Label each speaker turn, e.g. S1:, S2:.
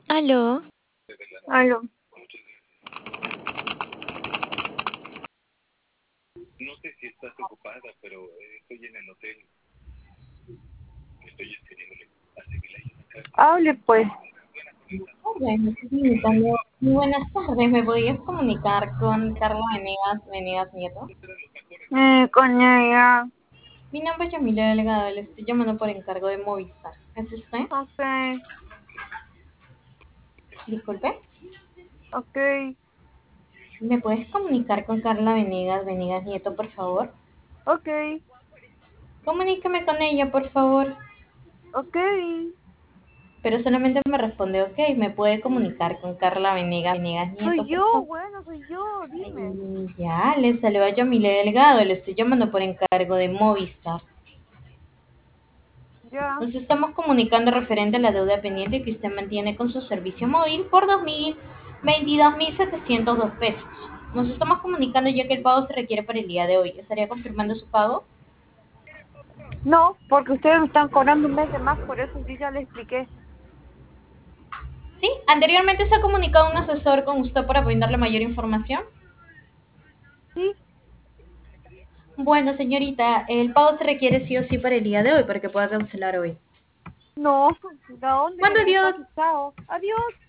S1: Aló,
S2: Aló. Hable pues.
S3: Bueno, comunicando. Muy buenas tardes, ¿me podrías comunicar con Carla Venegas Nieto?
S2: Con ella.
S3: Mi nombre es Yamila Delgado, le estoy llamando por encargo de Movistar. ¿Es usted?
S2: Ok,
S3: Disculpe.
S2: ok,
S3: ¿Me puedes comunicar con Carla Venegas Nieto, por favor?
S2: ok,
S3: Comuníqueme con ella, por favor.
S2: ok.
S3: Pero solamente me responde, ok, ¿me puede comunicar con Carla Venegas Nieto,
S2: Soy
S3: por
S2: yo,
S3: favor?
S2: bueno, soy yo, dime.
S3: Y ya, le saluda Yamile Delgado, le estoy llamando por encargo de Movistar.
S2: Ya.
S3: Nos estamos comunicando referente a la deuda pendiente que usted mantiene con su servicio móvil por 22.702 pesos. Nos estamos comunicando ya que el pago se requiere para el día de hoy. ¿Estaría confirmando su pago?
S2: No, porque ustedes me están cobrando un mes de más, por eso yo ya le expliqué.
S3: Sí, anteriormente se ha comunicado un asesor con usted para brindarle mayor información.
S2: Sí,
S3: Bueno, señorita, el pago se requiere sí o sí para el día de hoy para que pueda cancelar hoy.
S2: no, ¿a dónde
S3: ¿Cuándo
S2: quiere que
S3: dio?
S2: pase? Chao. Adiós.